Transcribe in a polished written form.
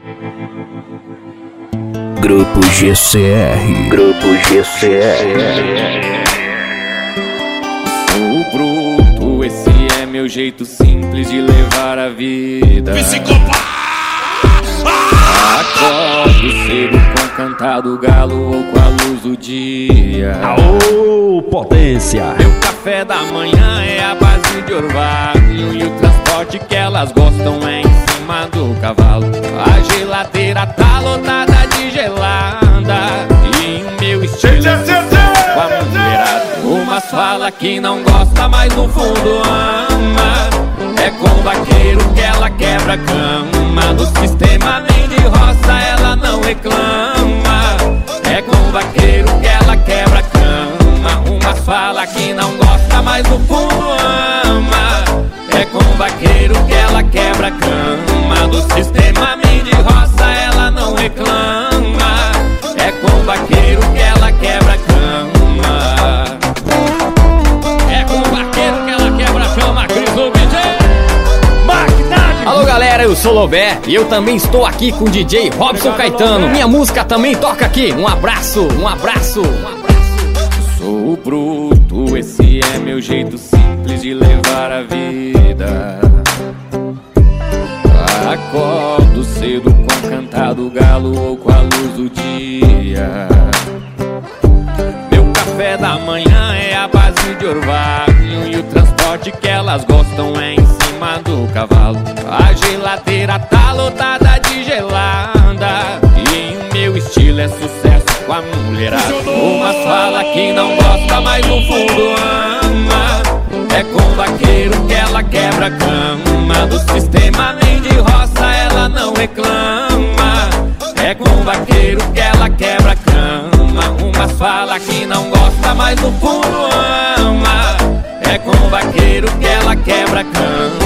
Grupo GCR. Grupo GCR. O bruto, esse é meu jeito simples de levar a vida. Psicopata! Acordo cedo com o cantar do galo ou com a luz do dia. Aô, potência! Meu café da manhã é a base de orvalho, e o transporte que elas gostam é em cima do cavalo. A geladeira tá lotada de gelada, e o meu estilo é com a mulherada. Umas fala que não gosta, mas no fundo ama. É com o vaqueiro que ela quebra a cama. Do sistema nem de roça ela não reclama. É com o vaqueiro que ela quebra a cama. Umas fala que não gosta, mas no fundo ama. É com o vaqueiro que ela quebra a cama. Do sistema nem de roça ela não reclama. É com o vaqueiro que ela quebra a cama. É com o vaqueiro que ela quebra a cama, Cris DJ. Alô galera, eu sou Lobé e eu também estou aqui com o DJ Robson Caetano. Minha música também toca aqui. Um abraço, um abraço, um abraço. Sou bruto, esse é meu jeito simples de levar a vida. Acordo cedo com o cantar do galo ou com a luz do dia. Meu café da manhã é a base de orvalho, e o transporte que elas gostam é em cima do cavalo. A geladeira tá lotada de gelada, e o meu estilo é sucesso com a mulherada. Umas fala que não gosta, mas no fundo ama. É com o vaqueiro que ela quebra a cama. Do sistema nem de roça ela não reclama. É com o vaqueiro que ela quebra a cama. Umas fala que não gosta, mas no fundo ama. É com o vaqueiro que ela quebra a cama.